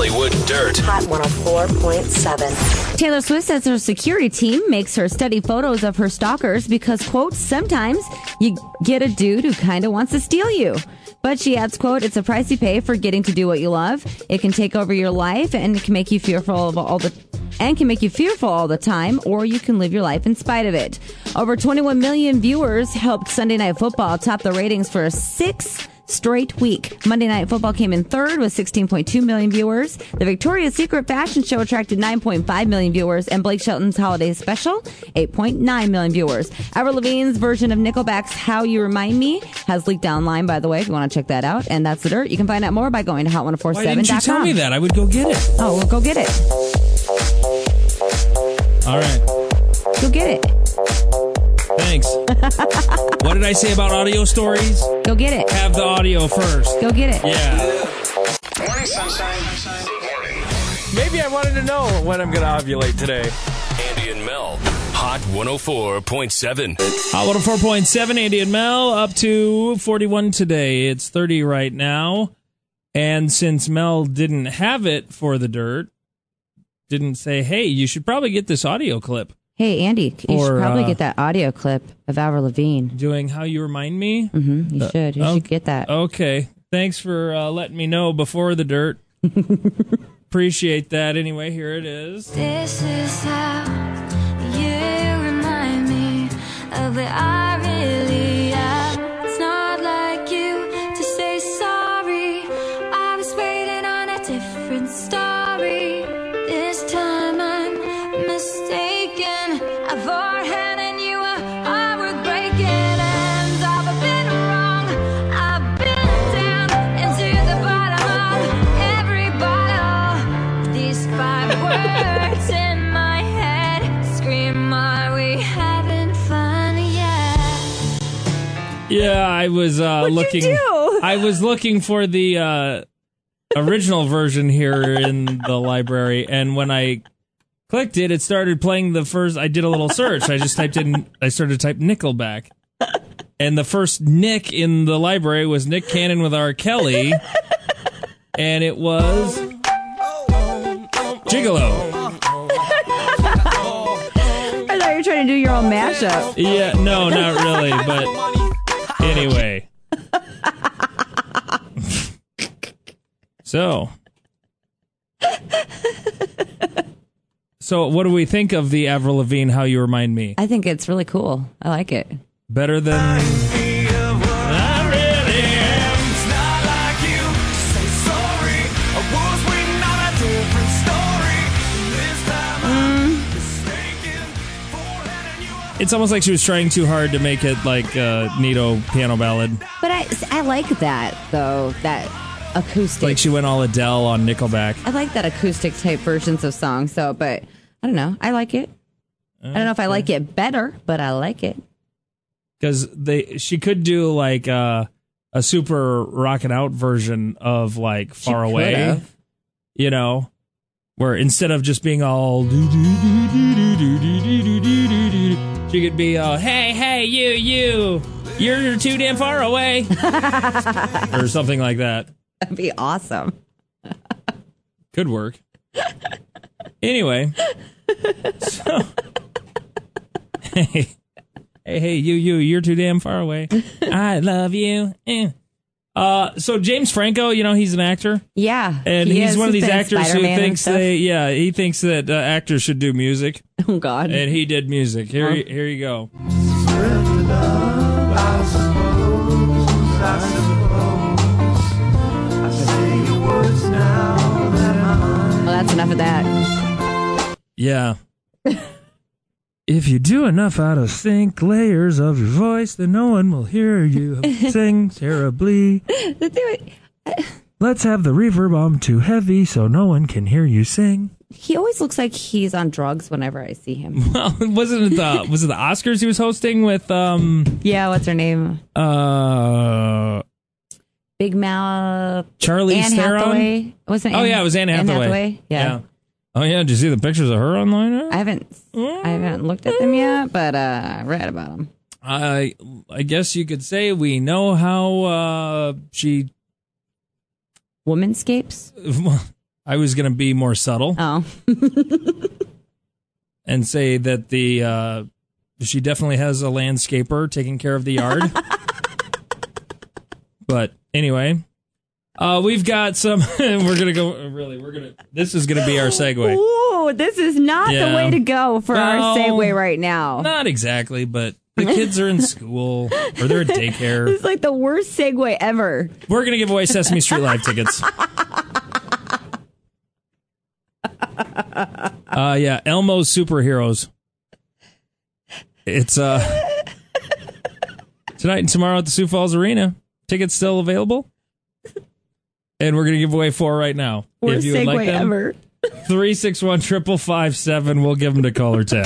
Hollywood Dirt. Hot 104.7. Taylor Swift says her security team makes her study photos of her stalkers because, quote, sometimes you get a dude who kind of wants to steal you. But she adds, quote, it's a price you pay for getting to do what you love. It can take over your life and it can make you fearful of all the time, or you can live your life in spite of it. Over 21 million viewers helped Sunday Night Football top the ratings for a sixth straight week. Monday Night Football came in third with 16.2 million viewers. The Victoria's Secret fashion show attracted 9.5 million viewers, and Blake Shelton's holiday special, 8.9 million viewers. Avril Lavigne's version of Nickelback's How You Remind Me has leaked online, by the way, if you want to check that out. And that's the dirt. You can find out more by going to hot1047.com. Why didn't you tell me that? I would go get it. Oh, well, go get it. All right. Go get it. Thanks. What did I say about audio stories? Go get it. Have the audio first. Go get it. Yeah. Morning, sunshine. Good morning. Maybe I wanted to know when I'm going to ovulate today. Andy and Mel. Hot 104.7. Hot 104.7, Andy and Mel, up to 41 today. It's 30 right now. And since Mel didn't have it for the dirt, didn't say, hey, you should probably get this audio clip. Hey, Andy, you should probably get that audio clip of Avril Lavigne. Doing How You Remind Me? Mm-hmm, you should. You should get that. Okay. Thanks for letting me know before the dirt. Appreciate that. Anyway, here it is. This is how you remind me of the I really am. It's not like you to say sorry. I was waiting on a different story. This time I'm mistaken. I've overhanded you I would break it. And I've been wrong. I've been down into the bottom of every bottle. These 5 words in my head scream, are we having fun yet? Yeah, I was looking. You do? I was looking for the original version here in the library, and when I clicked it, it started playing the first. I did a little search. I started to type Nickelback, and the first Nick in the library was Nick Cannon with R. Kelly, and it was Gigolo. I thought you were trying to do your own mashup. Yeah, no, not really, but anyway. So what do we think of the Avril Lavigne, How You Remind Me? I think it's really cool. I like it. Better than... I really am. It's not like you to say sorry. I was waiting on a different story. This time I'm mistaken for letting you up. It's almost like she was trying too hard to make it like a Nito piano ballad. But I like that, though, that acoustic. Like she went all Adele on Nickelback. I like that acoustic type versions of songs, so, but I don't know. I like it. I don't know if I like it better, but I like it. Because she could do like a super rockin' out version of like Far Away. Could've. You know, where instead of just being all she could be hey you're too damn far away or something like that. That'd be awesome. Could work. Anyway, so hey you're too damn far away. I love you. So James Franco, you know, he's an actor. Yeah, and he's one of these actors who Spider-Man thinks he thinks that actors should do music. Oh God! And he did music. Here you go. Well, that's enough of that. Yeah. If you do enough out of sync layers of your voice, then no one will hear you sing terribly. Let's have the reverb on too heavy so no one can hear you sing. He always looks like he's on drugs whenever I see him. Well, was it the Oscars he was hosting with Yeah, what's her name? Big Mouth. Charlize Anne Theron? Hathaway. Wasn't Oh yeah, it was Anne Hathaway. Yeah. Oh yeah, did you see the pictures of her online? I haven't looked at them yet, but I read about them. I guess you could say we know how she Womanscapes? I was going to be more subtle Oh. and say that she definitely has a landscaper taking care of the yard. But anyway, we've got some. We're gonna go. This is gonna be our segue. Ooh, this is not the way to go for our No. segue right now. Not exactly, but the kids are in school or they're at daycare. This is like the worst segue ever. We're gonna give away Sesame Street Live tickets. Yeah, Elmo's Superheroes. It's tonight and tomorrow at the Sioux Falls Arena. Tickets still available, and we're gonna give away 4 right now. Worst if you would segue like them, ever. 361-555-7. We'll give them to caller 10.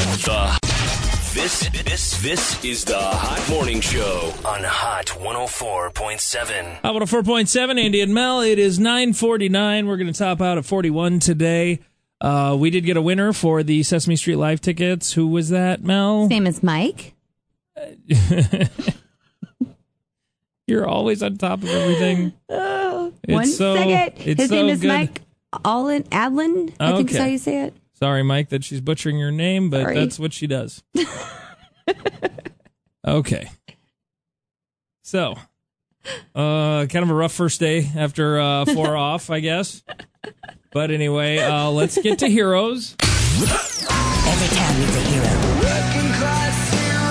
This is the Hot Morning Show on Hot 104.7. Hot 104.7, Andy and Mel. It is 9:49. We're going to top out at 41 today. We did get a winner for the Sesame Street Live tickets. Who was that, Mel? His name is Mike. You're always on top of everything. One second. His name is good. Mike Adlin. I think is how you say it. Sorry, Mike, that she's butchering your name, but Sorry. that's what she does. Okay. So, kind of a rough first day after 4 off, I guess. But anyway, let's get to heroes. Every town needs a hero. Working class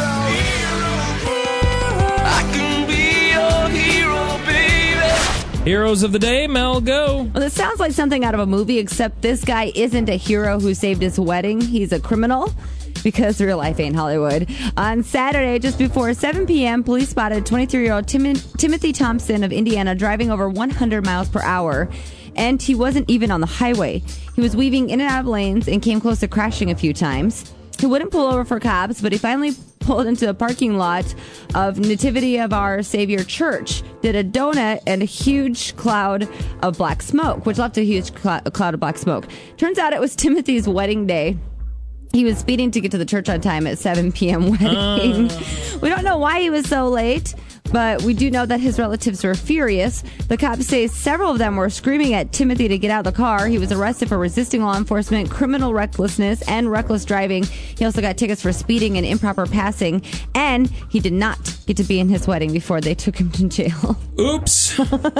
hero. I can be your hero, baby. Heroes of the day, Mel, go. Well, this sounds like something out of a movie, except this guy isn't a hero who saved his wedding. He's a criminal. Because real life ain't Hollywood. On Saturday, just before 7 p.m., police spotted 23-year-old Timothy Thompson of Indiana driving over 100 miles per hour. And he wasn't even on the highway. He was weaving in and out of lanes and came close to crashing a few times. He wouldn't pull over for cops, but he finally pulled into the parking lot of Nativity of Our Savior Church, did a donut, and a huge cloud of black smoke, which left a huge cloud of black smoke. Turns out it was Timothy's wedding day. He was speeding to get to the church on time at 7 p.m. wedding. We don't know why he was so late, but we do know that his relatives were furious. The cops say several of them were screaming at Timothy to get out of the car. He was arrested for resisting law enforcement, criminal recklessness, and reckless driving. He also got tickets for speeding and improper passing, and he did not get to be in his wedding before they took him to jail. Oops.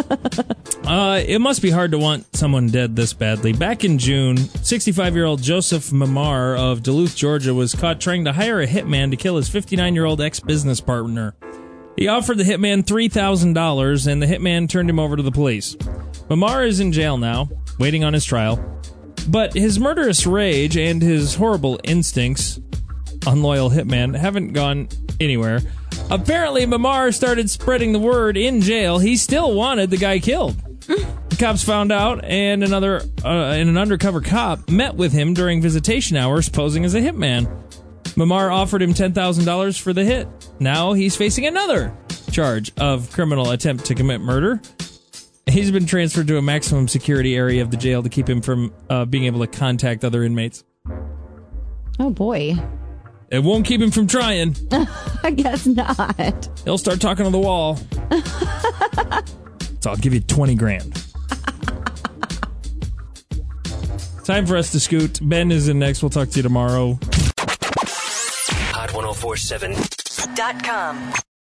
It must be hard to want someone dead this badly. Back in June, 65-year-old Joseph Mamar of Duluth, Georgia, was caught trying to hire a hitman to kill his 59-year-old ex-business partner. He offered the hitman $3,000, and the hitman turned him over to the police. Mamar is in jail now, waiting on his trial. But his murderous rage and his horrible instincts, unloyal hitman, haven't gone anywhere. Apparently, Mamar started spreading the word in jail he still wanted the guy killed. The cops found out, and an undercover cop met with him during visitation hours posing as a hitman. Mamar offered him $10,000 for the hit. Now he's facing another charge of criminal attempt to commit murder. He's been transferred to a maximum security area of the jail to keep him from being able to contact other inmates. Oh, boy. It won't keep him from trying. I guess not. He'll start talking to the wall. So I'll give you $20,000. Time for us to scoot. Ben is in next. We'll talk to you tomorrow. Hot 104.7. .com.